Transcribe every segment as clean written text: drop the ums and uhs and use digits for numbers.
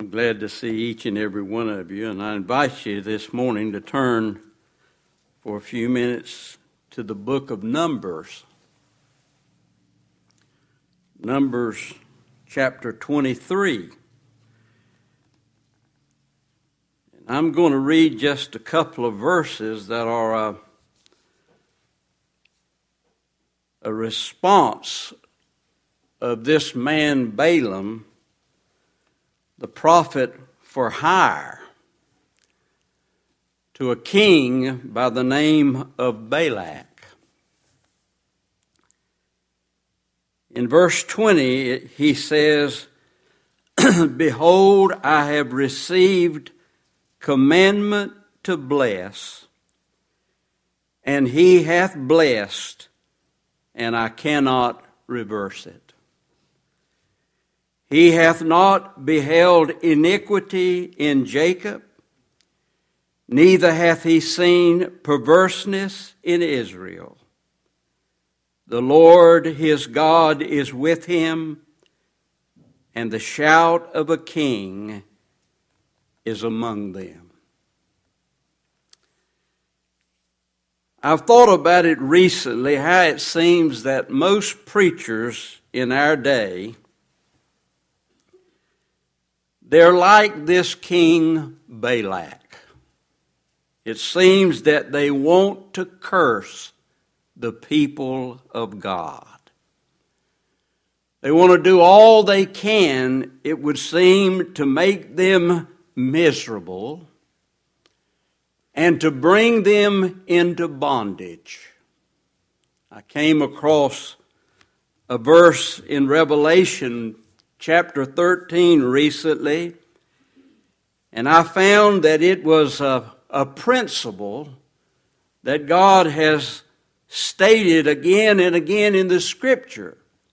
I'm glad to see each and every one of you, and I invite you this morning to turn for a few minutes to the book of Numbers. Numbers chapter 23. I'm going to read just a couple of verses that are a response of this man Balaam, the prophet for hire, to a king by the name of Balak. In verse 20, he says, "Behold, I have received commandment to bless, and he hath blessed, and I cannot reverse it. He hath not beheld iniquity in Jacob, neither hath he seen perverseness in Israel. The Lord his God is with him, and the shout of a king is among them." I've thought about it recently, how it seems that most preachers in our day, they're like this King Balak. It seems that they want to curse the people of God. They want to do all they can, it would seem, to make them miserable and to bring them into bondage. I came across a verse in Revelation chapter 13 recently, and I found that it was a principle that God has stated again and again in the Scripture,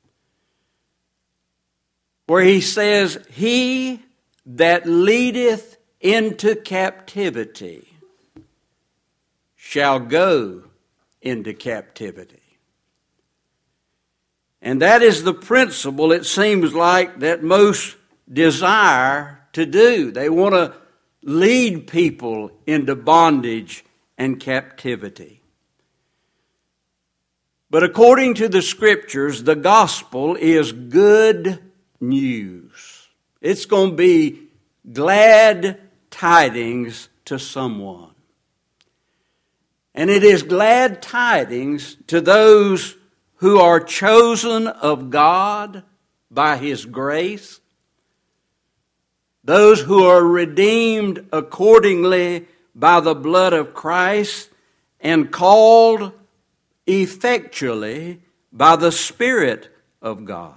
where he says, "He that leadeth into captivity shall go into captivity." And that is the principle, it seems like, that most desire to do. They want to lead people into bondage and captivity. But according to the Scriptures, the gospel is good news. It's going to be glad tidings to someone. And it is glad tidings to those who are chosen of God by His grace, those who are redeemed accordingly by the blood of Christ and called effectually by the Spirit of God.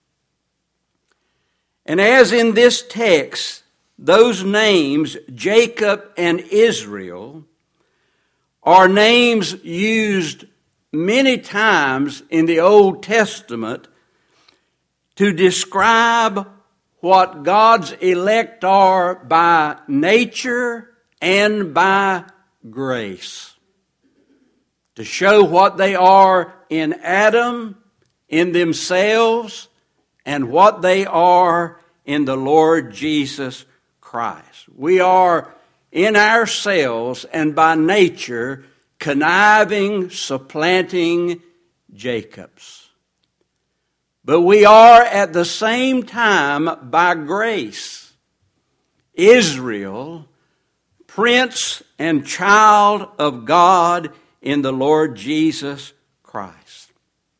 And as in this text, those names, Jacob and Israel, are names used many times in the Old Testament to describe what God's elect are by nature and by grace, to show what they are in Adam, in themselves, and what they are in the Lord Jesus Christ. We are in ourselves and by nature conniving, supplanting Jacobs. But we are at the same time, by grace, Israel, prince and child of God in the Lord Jesus Christ.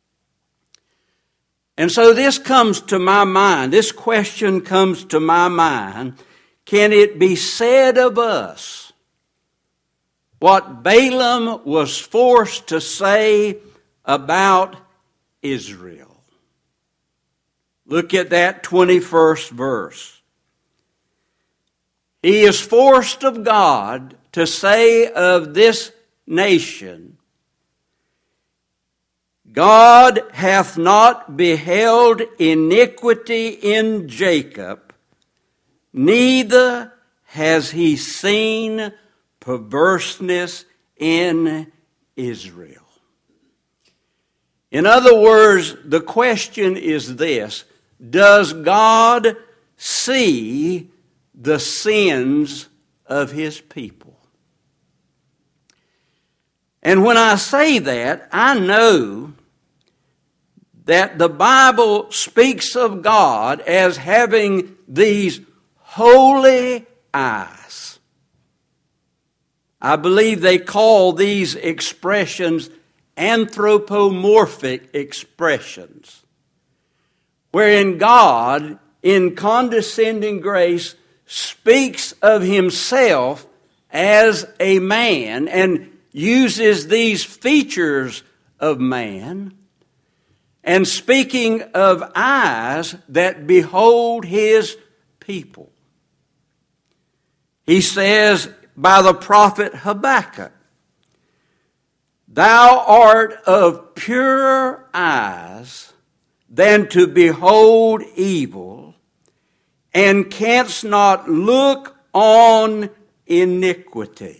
And so this comes to my mind, this question comes to my mind: can it be said of us what Balaam was forced to say about Israel? Look at that 21st verse. He is forced of God to say of this nation, "God hath not beheld iniquity in Jacob, neither has he seen perverseness in Israel." In other words, the question is this: does God see the sins of his people. And when I say that, I know that the Bible speaks of God as having these holy eyes. I believe they call these expressions anthropomorphic expressions, wherein God, in condescending grace, speaks of himself as a man and uses these features of man, and speaking of eyes that behold his people. He says by the prophet Habakkuk, "Thou art of purer eyes than to behold evil, and canst not look on iniquity."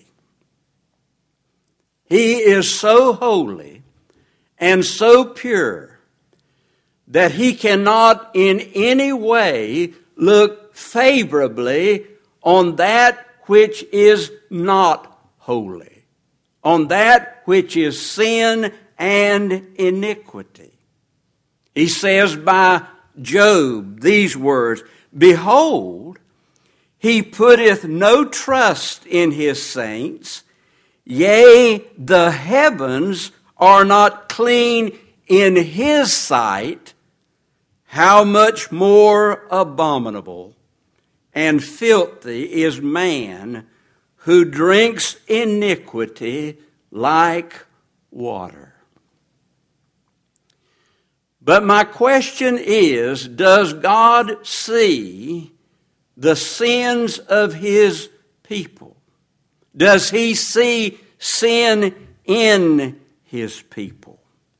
He is so holy and so pure that he cannot in any way look favorably on that which is not holy, on that which is sin and iniquity. He says by Job these words, "Behold, he putteth no trust in his saints, yea, the heavens are not clean in his sight, how much more abominable and filthy is man who drinks iniquity like water." But my question is, does God see the sins of his people? Does he see sin in his people?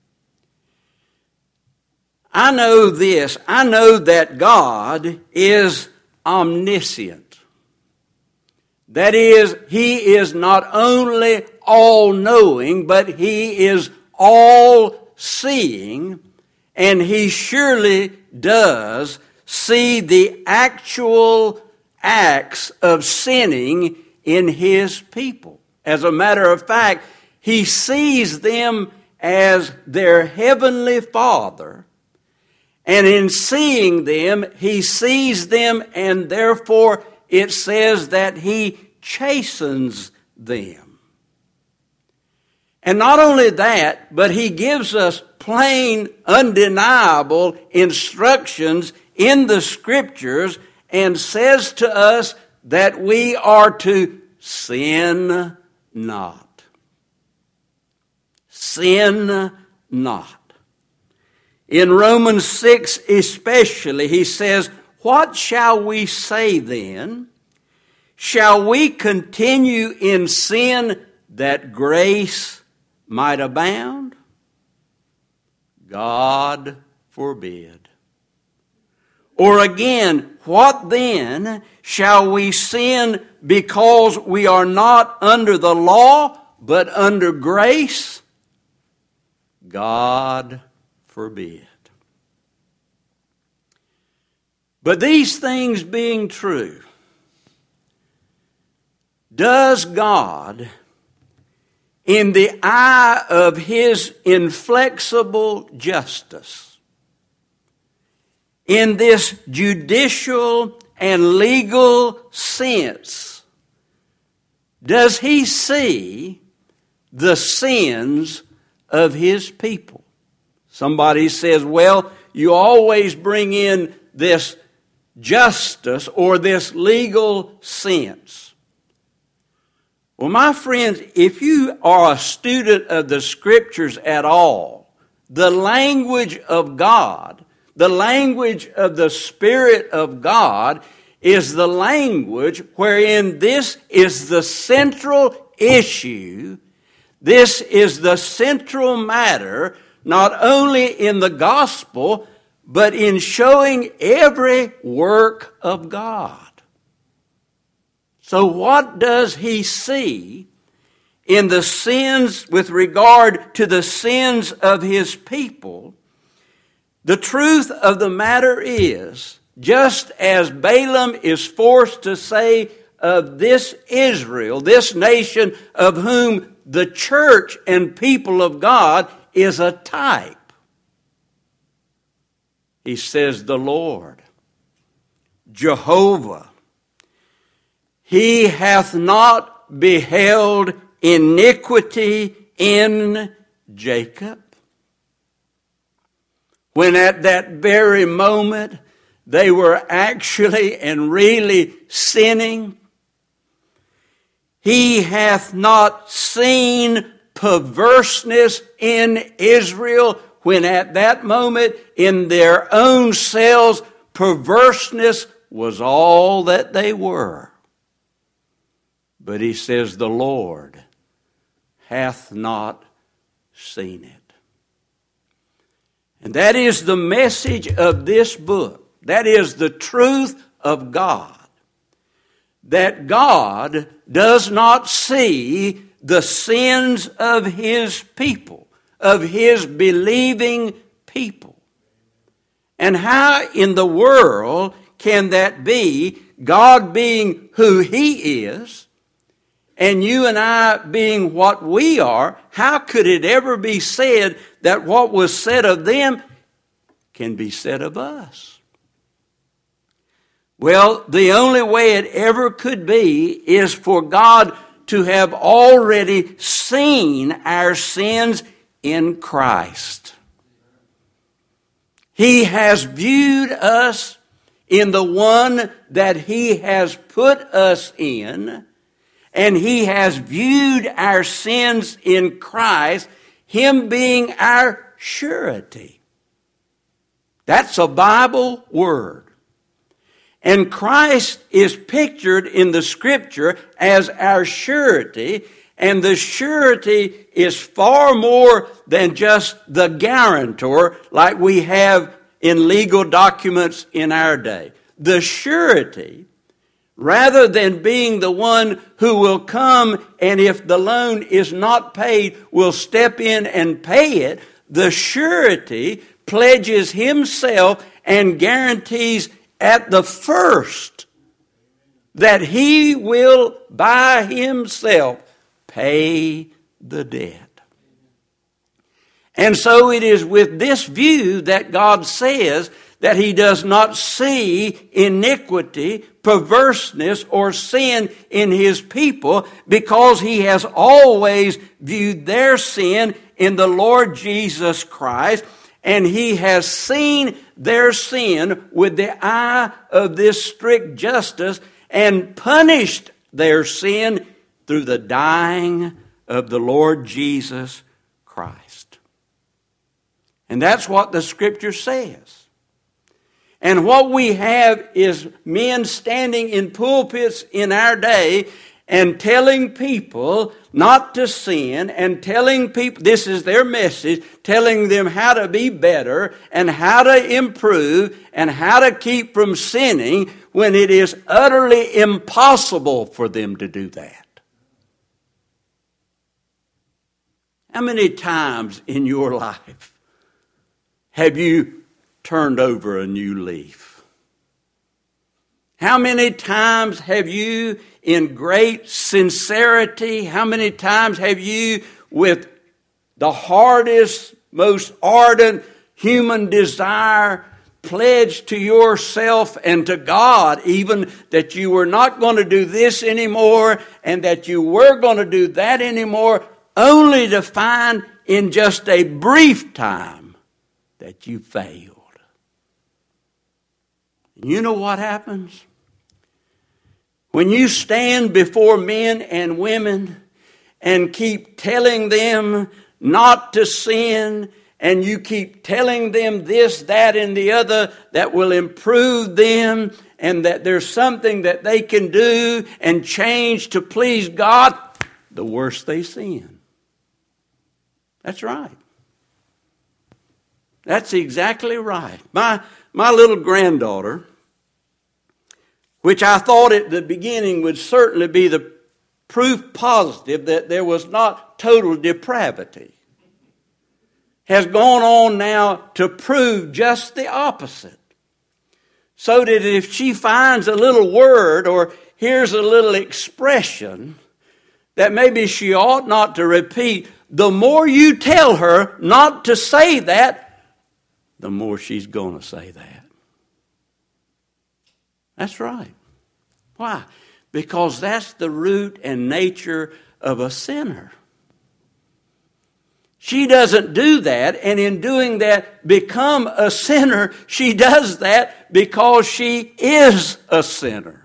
I know this. I know that God is omniscient. That is, he is not only all-knowing, but he is all-seeing, and he surely does see the actual acts of sinning in his people. As a matter of fact, he sees them as their heavenly Father, and in seeing them, he sees them, and therefore it says that he chastens them. And not only that, but he gives us plain, undeniable instructions in the Scriptures and says to us that we are to sin not. Sin not. In Romans 6 especially, he says, "What shall we say then? Shall we continue in sin that grace might abound? God forbid. Or again, what then? Shall we sin because we are not under the law, but under grace? God forbid." But these things being true, does God, in the eye of his inflexible justice, in this judicial and legal sense, does he see the sins of his people? Somebody says, well, you always bring in this justice or this legal sense. Well, my friends, if you are a student of the Scriptures at all, the language of God, the language of the Spirit of God, is the language wherein this is the central issue. This is the central matter, not only in the gospel, but in showing every work of God. So what does he see in the sins with regard to the sins of his people? The truth of the matter is just as Balaam is forced to say of this Israel, this nation of whom the church and people of God is a type. He says, the Lord, Jehovah, He hath not beheld iniquity in Jacob. When at that very moment they were actually and really sinning, He hath not seen perverseness in Israel, when at that moment in their own selves perverseness was all that they were. But He says, the Lord hath not seen it. And that is the message of this book. That is the truth of God. That God does not see the sins of His people, of His believing people. And how in the world can that be, God being who He is, and you and I being what we are? How could it ever be said that what was said of them can be said of us? Well, the only way it ever could be is for God to have already seen our sins in Christ. He has viewed us in the one that He has put us in, and He has viewed our sins in Christ, Him being our surety. That's a Bible word. And Christ is pictured in the Scripture as our surety, and the surety is far more than just the guarantor like we have in legal documents in our day. The surety, rather than being the one who will come and if the loan is not paid, will step in and pay it, the surety pledges himself and guarantees at the first that he will by himself pay the debt. And so it is with this view that God says that He does not see iniquity, perverseness, or sin in His people, because He has always viewed their sin in the Lord Jesus Christ, and He has seen their sin with the eye of this strict justice and punished their sin through the dying of the Lord Jesus Christ. And that's what the Scripture says. And what we have is men standing in pulpits in our day and telling people not to sin, and telling people, this is their message, telling them how to be better and how to improve and how to keep from sinning, when it is utterly impossible for them to do that. How many times in your life have you turned over a new leaf? How many times have you, in great sincerity, how many times have you, with the hardest, most ardent human desire, pledged to yourself and to God even that you were not going to do this anymore and that you were going to do that anymore, only to find in just a brief time that you failed? You know what happens? When you stand before men and women and keep telling them not to sin, and you keep telling them this, that, and the other that will improve them, and that there's something that they can do and change to please God, the worse they sin. That's right. That's exactly right. My little granddaughter, which I thought at the beginning would certainly be the proof positive that there was not total depravity, has gone on now to prove just the opposite. so that if she finds a little word or hears a little expression that maybe she ought not to repeat, the more you tell her not to say that, the more she's going to say that. That's right. Why? Because that's the root and nature of a sinner. She doesn't do that, and in doing that, become a sinner. She does that because she is a sinner.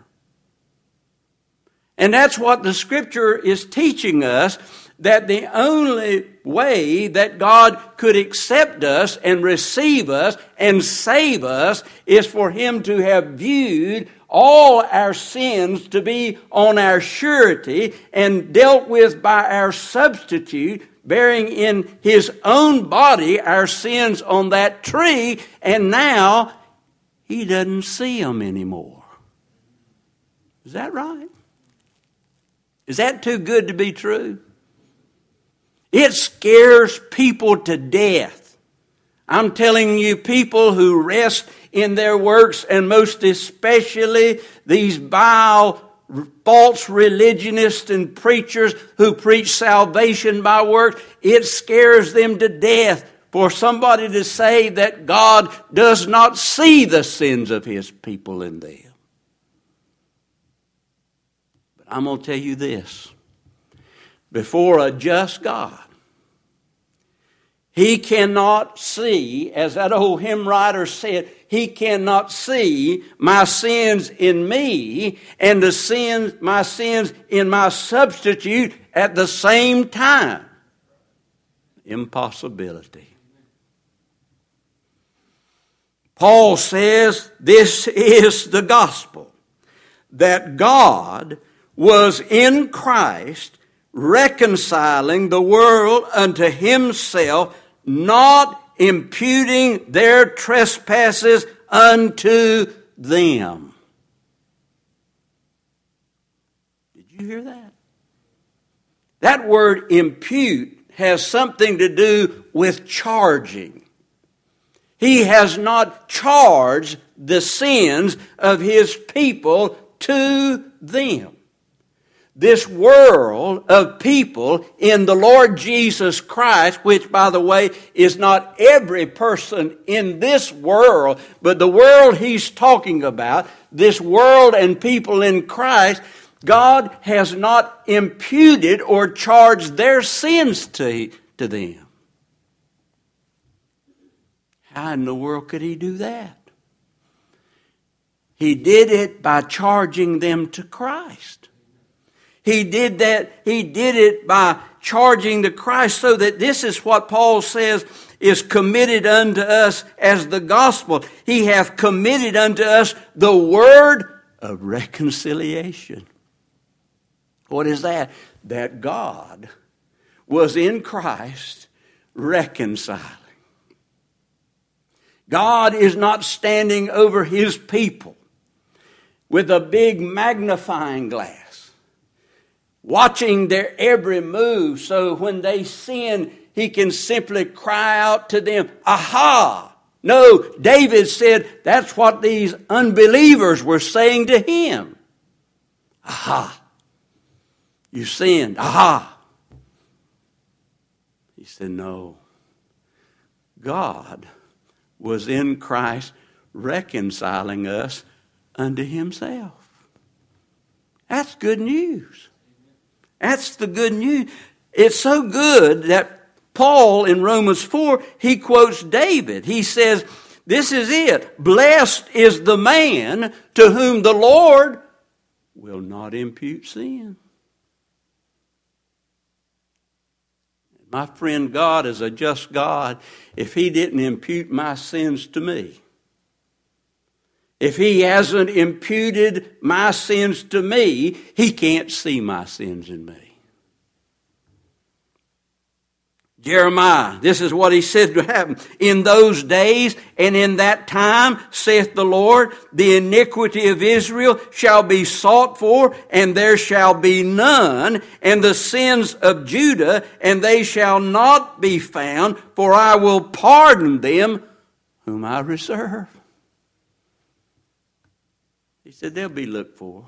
And that's what the Scripture is teaching us, that the only way that God could accept us and receive us and save us is for Him to have viewed all our sins to be on our surety and dealt with by our substitute, bearing in His own body our sins on that tree, and now He doesn't see them anymore. Is that right? Is that too good to be true? It scares people to death. I'm telling you, people who rest in their works, and most especially these vile false religionists and preachers who preach salvation by works, it scares them to death for somebody to say that God does not see the sins of His people in them. But I'm going to tell you this. Before a just God, He cannot see, as that old hymn writer said, He cannot see my sins in me and my sins in my substitute at the same time. Impossibility. Paul says this is the gospel, that God was in Christ reconciling the world unto Himself, not imputing their trespasses unto them. Did you hear that? That word impute has something to do with charging. He has not charged the sins of His people to them. This world of people in the Lord Jesus Christ, which, by the way, is not every person in this world, but the world He's talking about, this world and people in Christ, God has not imputed or charged their sins to them. How in the world could He do that? He did it by charging them to Christ. He did that. He did it by charging to Christ, so that this is what Paul says is committed unto us as the gospel. He hath committed unto us the word of reconciliation. What is that? That God was in Christ reconciling. God is not standing over His people with a big magnifying glass, watching their every move, so when they sin, He can simply cry out to them, aha! No, David said that's what these unbelievers were saying to him. Aha! You sinned. Aha! He said, no. God was in Christ reconciling us unto Himself. That's good news. That's the good news. It's so good that Paul in Romans 4, he quotes David. He says, this is it. Blessed is the man to whom the Lord will not impute sin. My friend, God is a just God. If He didn't impute my sins to me, if He hasn't imputed my sins to me, He can't see my sins in me. Jeremiah, this is what he said to happen. In those days and in that time, saith the Lord, the iniquity of Israel shall be sought for, and there shall be none, and the sins of Judah, and they shall not be found, for I will pardon them whom I reserve. He said, they'll be looked for.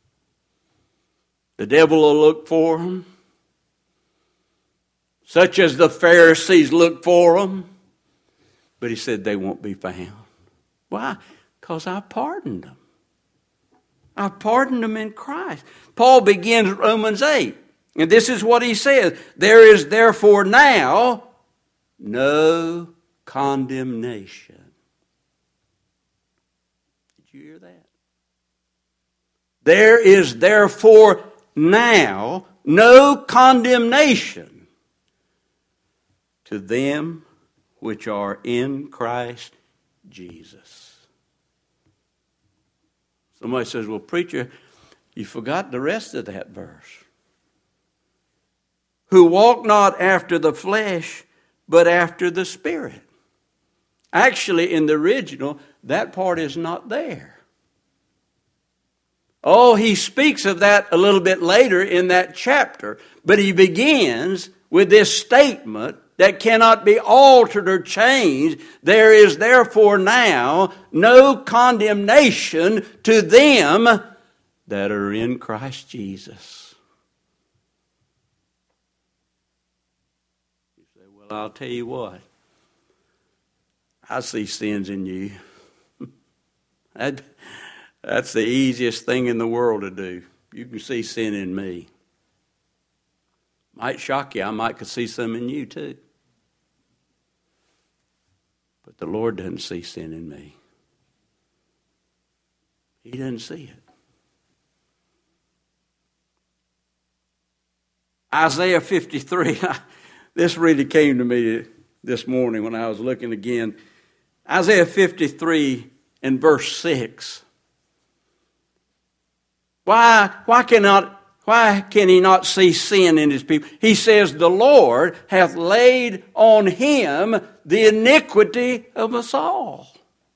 The devil will look for them, such as the Pharisees looked for them. But he said they won't be found. Why? Because I pardoned them. I pardoned them in Christ. Paul begins Romans 8. And this is what he says. There is therefore now no condemnation. Did you hear that? There is therefore now no condemnation to them which are in Christ Jesus. Somebody says, well, preacher, you forgot the rest of that verse. Who walk not after the flesh, but after the Spirit. Actually, in the original, that part is not there. Oh, he speaks of that a little bit later in that chapter, but he begins with this statement that cannot be altered or changed. There is therefore now no condemnation to them that are in Christ Jesus. You say, well, I'll tell you what. I see sins in you. That's the easiest thing in the world to do. You can see sin in me. Might shock you. I might could see some in you too. But the Lord doesn't see sin in me. He doesn't see it. Isaiah 53. This really came to me this morning when I was looking again. Isaiah 53 and verse 6. Why can he not see sin in his people? He says, the Lord hath laid on him the iniquity of us all.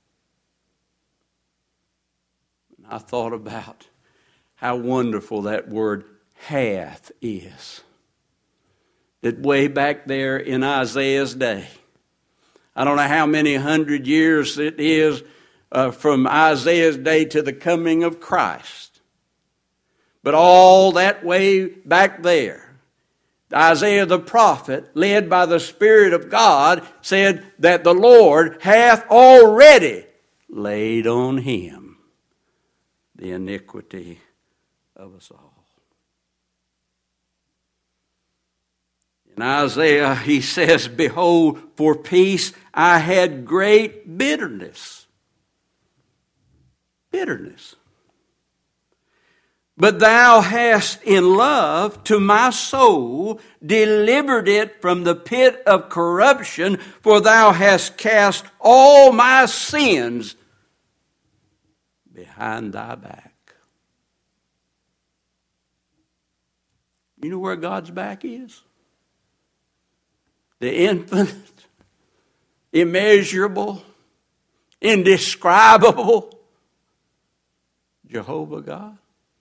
And I thought about how wonderful that word hath is. That way back there in Isaiah's day, I don't know how many hundred years it is from Isaiah's day to the coming of Christ. But all that way back there, Isaiah the prophet, led by the Spirit of God, said that the Lord hath already laid on him the iniquity of us all. In Isaiah, he says, behold, for peace I had great bitterness. Bitterness. But thou hast in love to my soul delivered it from the pit of corruption, for thou hast cast all my sins behind thy back. You know where God's back is? The infinite, immeasurable, indescribable Jehovah God.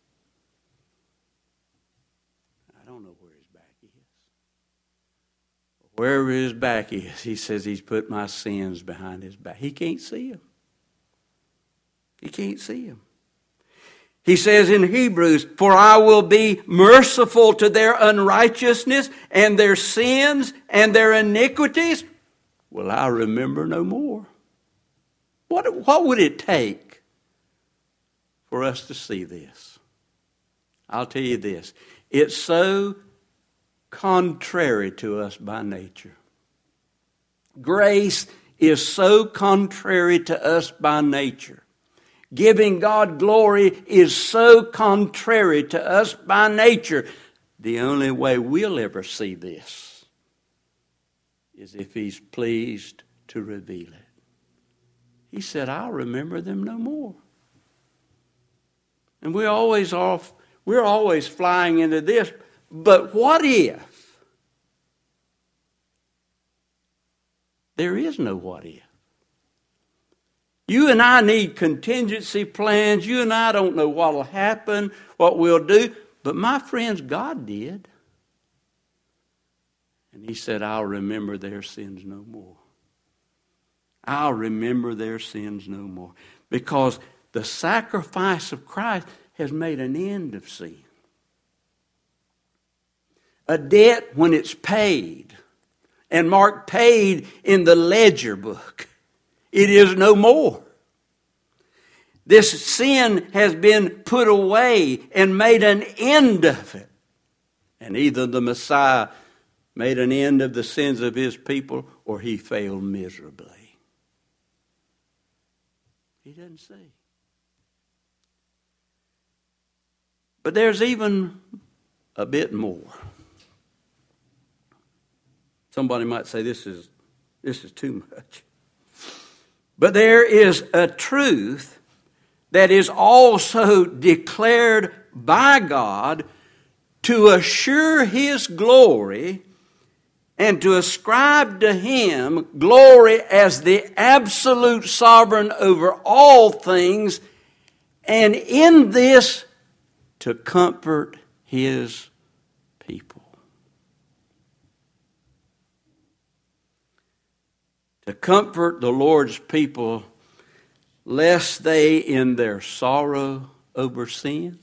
I don't know where his back is. Wherever his back is, he says he's put my sins behind his back. He can't see them. He can't see them. He says in Hebrews, for I will be merciful to their unrighteousness and their sins and their iniquities. Will I remember no more? What would it take for us to see this? I'll tell you this. It's so contrary to us by nature. Grace is so contrary to us by nature. Giving God glory is so contrary to us by nature. The only way we'll ever see this is if he's pleased to reveal it. He said, I'll remember them no more. And we're always flying into this. But what if? There is no what if. You and I need contingency plans. You and I don't know what will happen, what we'll do. But my friends, God did. And he said, I'll remember their sins no more. I'll remember their sins no more. Because The sacrifice of Christ has made an end of sin. A debt, when it's paid and marked paid in the ledger book, it is no more. This sin has been put away and made an end of it. And either the Messiah made an end of the sins of his people or he failed miserably. He doesn't see. But there's even a bit more. Somebody might say this is too much. But there is a truth that is also declared by God to assure his glory and to ascribe to him glory as the absolute sovereign over all things, and in this to comfort his people. To comfort the Lord's people, lest they in their sorrow over sin,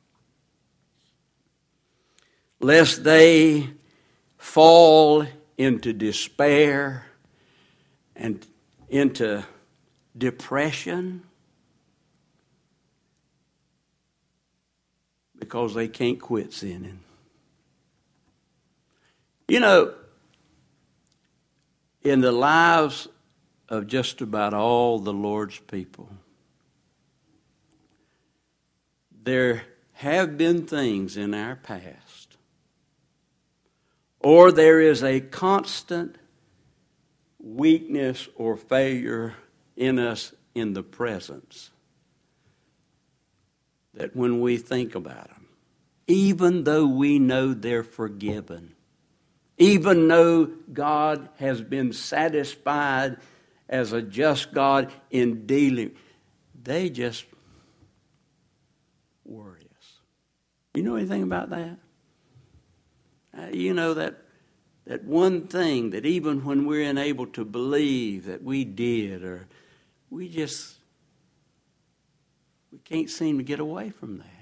lest they fall into despair and into depression because they can't quit sinning. You know, in the lives of just about all the Lord's people, there have been things in our past, or there is a constant weakness or failure in us in the presence, that when we think about them, even though we know they're forgiven, even though God has been satisfied as a just God in dealing, they just worry us. You know anything about that? You know that one thing that even when we're unable to believe that we did, or we can't seem to get away from that.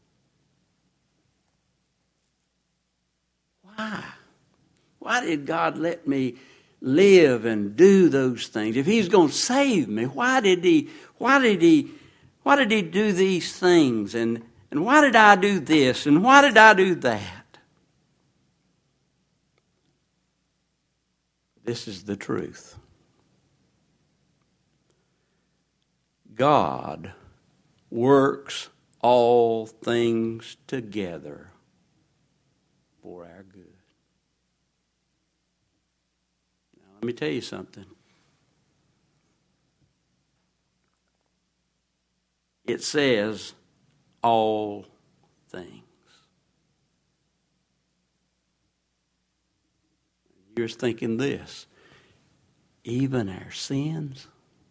Why? Why did God let me live and do those things? If he's going to save me, why did he do these things? And why did I do this? And why did I do that? This is the truth. God works all things together for our good. Now, let me tell you something. It says all things. You're thinking this, even our sins?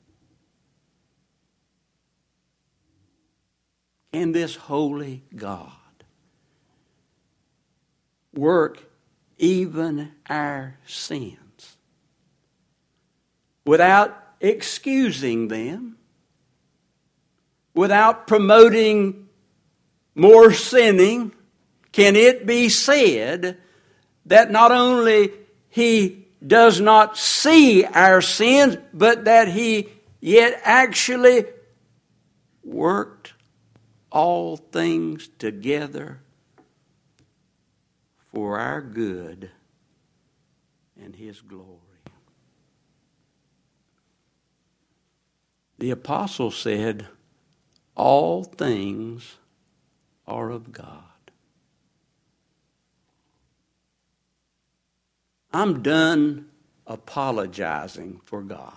Can this holy God work even our sins without excusing them, without promoting more sinning? Can it be said that not only he does not see our sins, but that he yet actually worked all things together for our good and his glory? The apostle said, all things are of God. I'm done apologizing for God.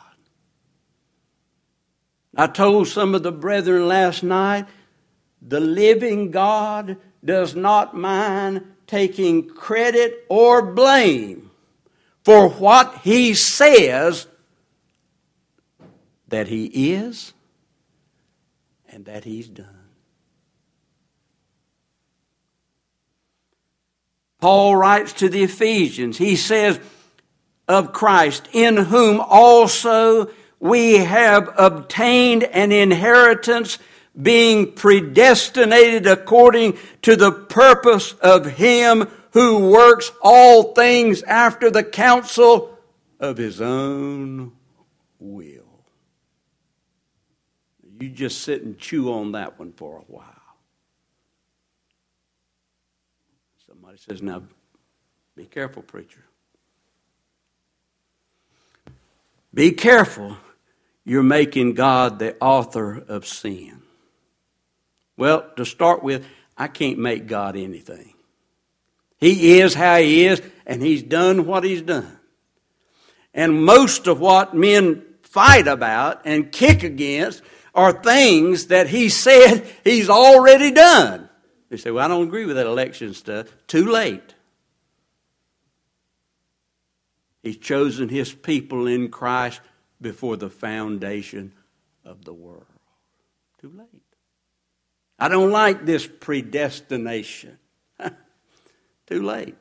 I told some of the brethren last night, the living God does not mind taking credit or blame for what he says that he is and that he's done. Paul writes to the Ephesians, he says of Christ, in whom also we have obtained an inheritance being predestinated according to the purpose of Him who works all things after the counsel of His own will. You just sit and chew on that one for a while. Somebody says, now, be careful, preacher. Be careful. You're making God the author of sin. Well, to start with, I can't make God anything. He is how He is, and He's done what He's done. And most of what men fight about and kick against are things that He said He's already done. They say, well, I don't agree with that election stuff. Too late. He's chosen His people in Christ before the foundation of the world. Too late. I don't like this predestination. Too late.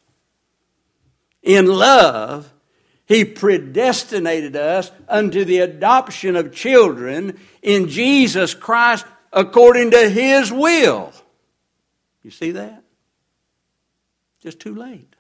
In love, He predestinated us unto the adoption of children in Jesus Christ according to His will. You see that? Just too late.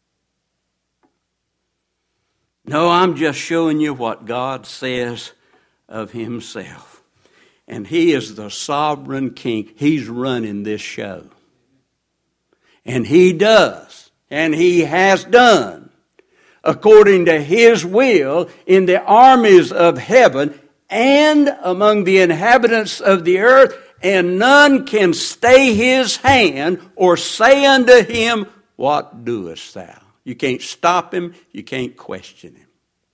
No, I'm just showing you what God says of Himself. And He is the sovereign King. He's running this show. And He does, and He has done, according to His will in the armies of heaven and among the inhabitants of the earth, and none can stay His hand or say unto Him, what doest thou? You can't stop Him, you can't question Him.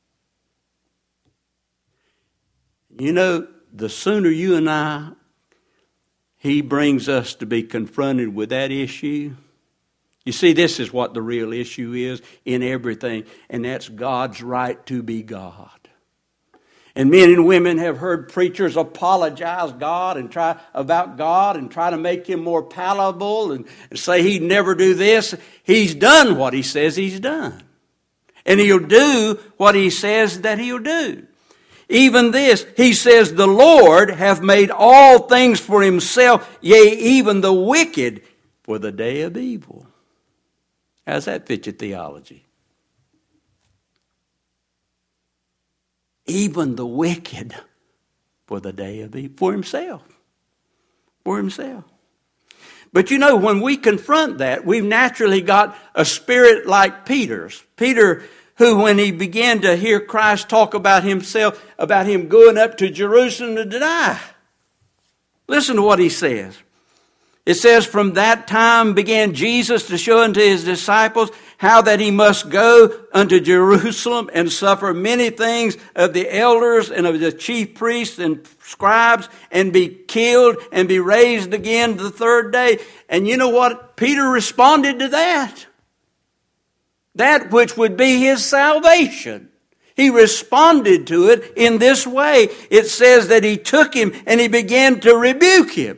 You know, the sooner you and He brings us to be confronted with that issue. You see, this is what the real issue is in everything, and that's God's right to be God. And men and women have heard preachers apologize about God and try to make Him more palatable and say He'd never do this. He's done what He says He's done. And He'll do what He says that He'll do. Even this, He says, the Lord hath made all things for Himself, yea, even the wicked for the day of evil. How's that fit your theology? Even the wicked for the day of evil. For Himself. For Himself. But you know, when we confront that, we've naturally got a spirit like Peter's. Peter, who when he began to hear Christ talk about Himself, about Him going up to Jerusalem to die. Listen to what he says. It says, from that time began Jesus to show unto His disciples how that He must go unto Jerusalem and suffer many things of the elders and of the chief priests and scribes, and be killed and be raised again the third day. And you know what? Peter responded to that. That which would be his salvation. He responded to it in this way. It says that He took him and He began to rebuke him.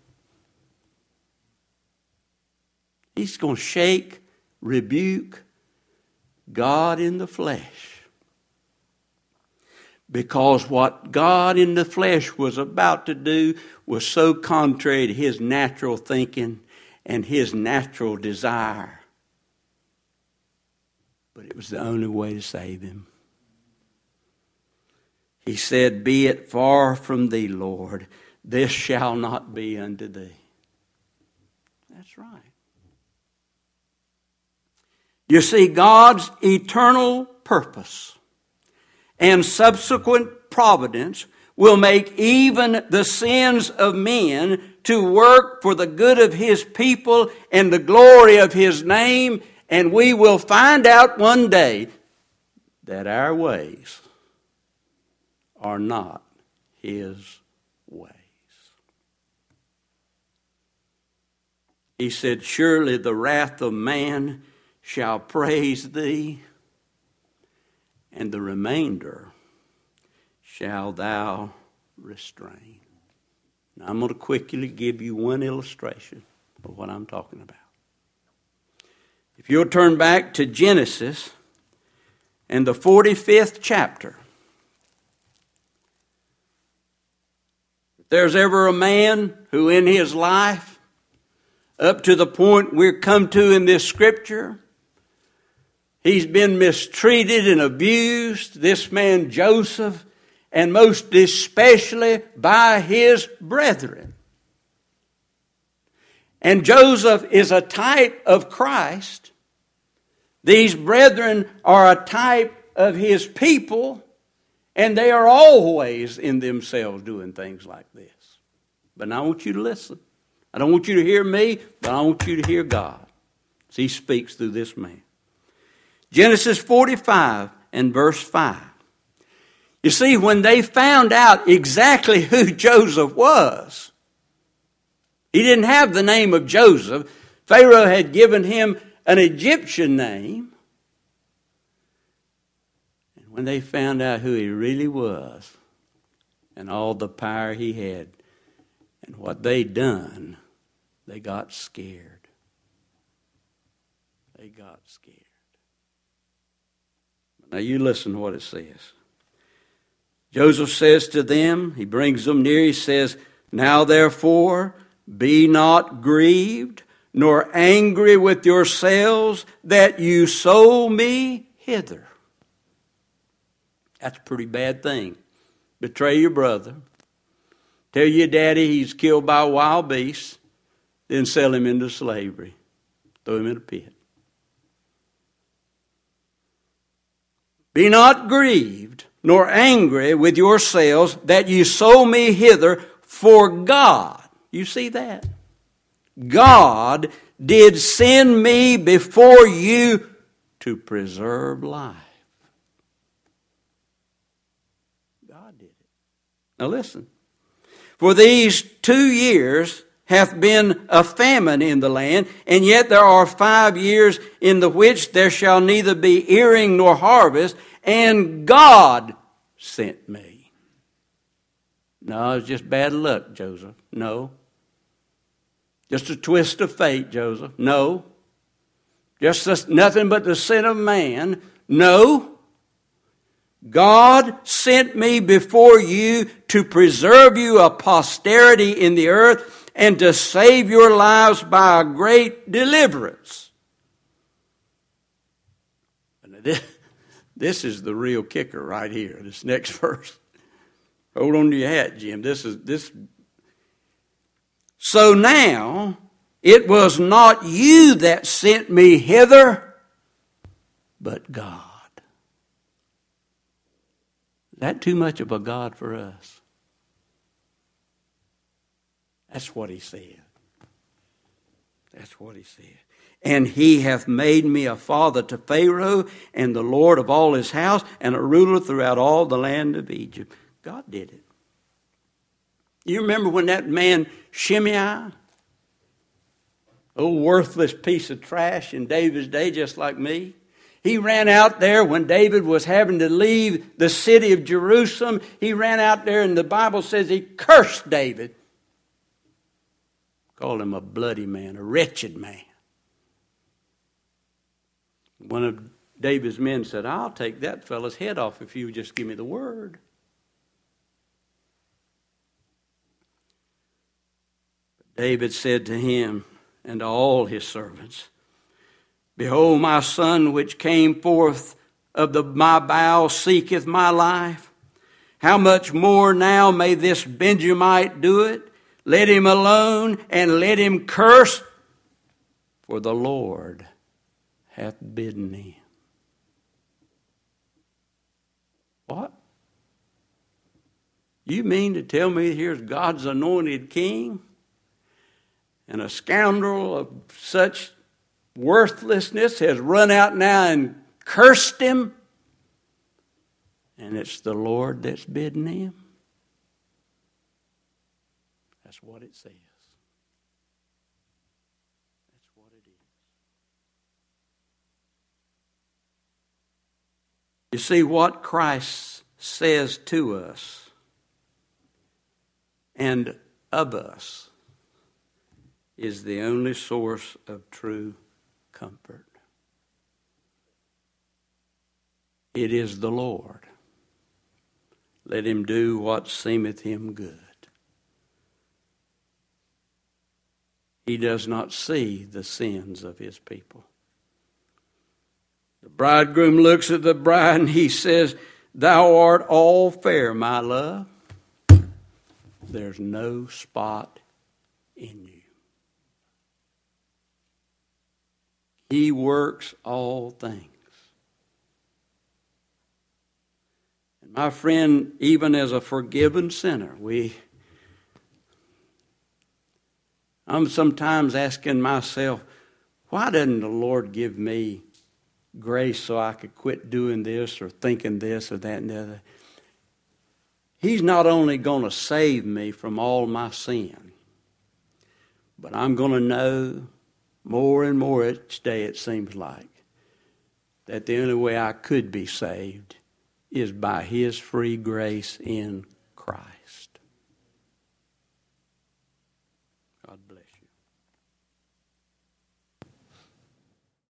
He's going to shake, rebuke God in the flesh. Because what God in the flesh was about to do was so contrary to His natural thinking and His natural desire. But it was the only way to save him. He said, be it far from Thee, Lord, this shall not be unto Thee. That's right. You see, God's eternal purpose and subsequent providence will make even the sins of men to work for the good of His people and the glory of His name. And we will find out one day that our ways are not His ways. He said, surely the wrath of man shall praise Thee, and the remainder shall Thou restrain. Now, I'm going to quickly give you one illustration of what I'm talking about. If you'll turn back to Genesis and the 45th chapter, there's ever a man who in his life, up to the point we're come to in this scripture, he's been mistreated and abused, this man Joseph, and most especially by his brethren. And Joseph is a type of Christ. These brethren are a type of his people, and they are always in themselves doing things like this. But now I want you to listen. I don't want you to hear me, but I want you to hear God as he speaks through this man. Genesis 45 and verse 5. You see, when they found out exactly who Joseph was, he didn't have the name of Joseph. Pharaoh had given him an Egyptian name. When they found out who he really was and all the power he had and what they'd done, they got scared. They got scared. Now you listen to what it says. Joseph says to them, he brings them near, he says, "Now therefore be not grieved, nor angry with yourselves that you sold me hither." That's a pretty bad thing. Betray your brother. Tell your daddy he's killed by a wild beast. Then sell him into slavery. Throw him in a pit. Be not grieved, nor angry with yourselves that you sold me hither, for God. You see that? God did send me before you to preserve life. Now listen. For these 2 years hath been a famine in the land, and yet there are 5 years in the which there shall neither be earing nor harvest, and God sent me. No, it's just bad luck, Joseph. No. Just a twist of fate, Joseph. No. Just nothing but the sin of man. No. God sent me before you to preserve you a posterity in the earth and to save your lives by a great deliverance. This is the real kicker right here, this next verse. Hold on to your hat, Jim. This. So now it was not you that sent me hither, but God. Is that too much of a God for us? That's what he said. That's what he said. And he hath made me a father to Pharaoh and the Lord of all his house and a ruler throughout all the land of Egypt. God did it. You remember when that man Shimei, old worthless piece of trash in David's day, just like me, he ran out there when David was having to leave the city of Jerusalem. He ran out there and the Bible says he cursed David. Called him a bloody man, a wretched man. One of David's men said, "I'll take that fellow's head off if you would just give me the word." David said to him and to all his servants, "Behold, my son which came forth of my bowels seeketh my life. How much more now may this Benjamite do it? Let him alone and let him curse, for the Lord hath bidden him." What? You mean to tell me here's God's anointed king and a scoundrel of such worthlessness has run out now and cursed him, and it's the Lord that's bidden him? That's what it says. That's what it is. You see, what Christ says to us and of us is the only source of true comfort. It is the Lord. Let him do what seemeth him good. He does not see the sins of his people. The bridegroom looks at the bride and he says, "Thou art all fair, my love. There's no spot in you." He works all things. And my friend, even as a forgiven sinner, I'm sometimes asking myself, why didn't the Lord give me grace so I could quit doing this or thinking this or that and the other? He's not only going to save me from all my sin, but I'm going to know more and more each day, it seems like, that the only way I could be saved is by His free grace in Christ.